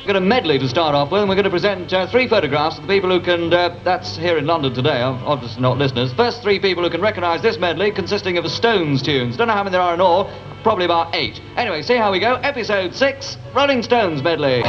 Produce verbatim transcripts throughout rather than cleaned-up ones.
We've got a medley to start off with, and we're going to present uh, three photographs of the people who can, uh, that's here in London today, obviously not listeners. First three people who can recognise this medley consisting of Stones tunes. Don't know how many there are in all, probably about eight. Anyway, see how we go. Episode six, Rolling Stones medley.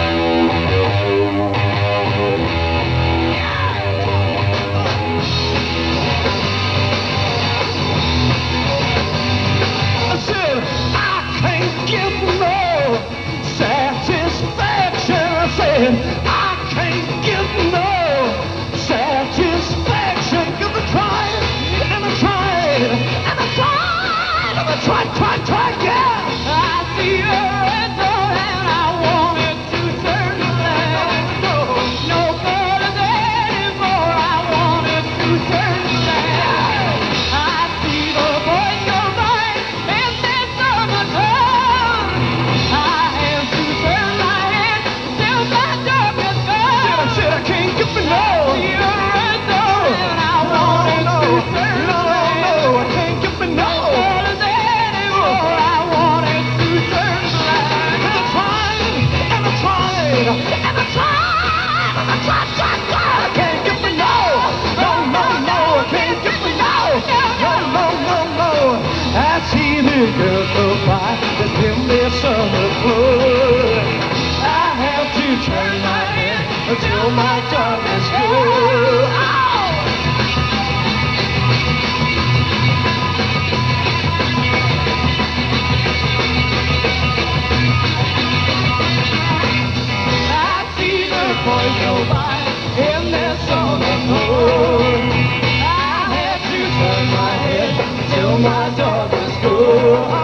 I can't get no satisfaction, 'cause I tried, and I tried, and I tried, and I tried, tried, tried, yeah. I see a red door and I wanted to turn back. No, no good anymore, I wanted to turn back. I see the boys go by and then turn the turn. I have to turn my head till that door is gone. I said I can't get me no. I see a red door and I wanted to turn no, no, no, I can't get me no. Anymore, I wanted to turn back. And I tried, and I tried, and I tried, and I tried, tried, tried. I can't get me no. No, no, no, I can't get me no. No, no, no, no. I see the girls go by, just give me some blood. I have to turn my head until my darkness goes. Oh! I see the boys go by in their summer clothes. I have to turn my head till my darkness goes.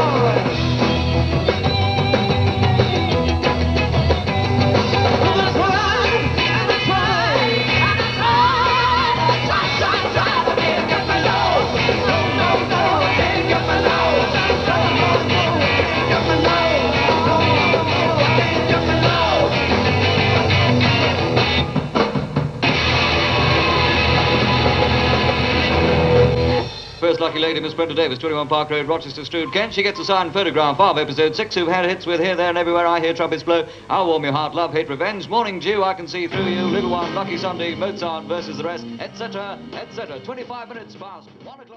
First lucky lady, Miss Brenda Davis, twenty-one Park Road, Rochester, Strood, Kent. She gets a signed photograph of episode six, who've had hits with Here, There and Everywhere, I Hear Trumpets Blow, I'll Warm Your Heart, Love, Hate, Revenge, Morning Dew, I Can See Through You, Little One, Lucky Sunday, Mozart versus the Rest, et cetera, et cetera. twenty-five minutes past one o'clock.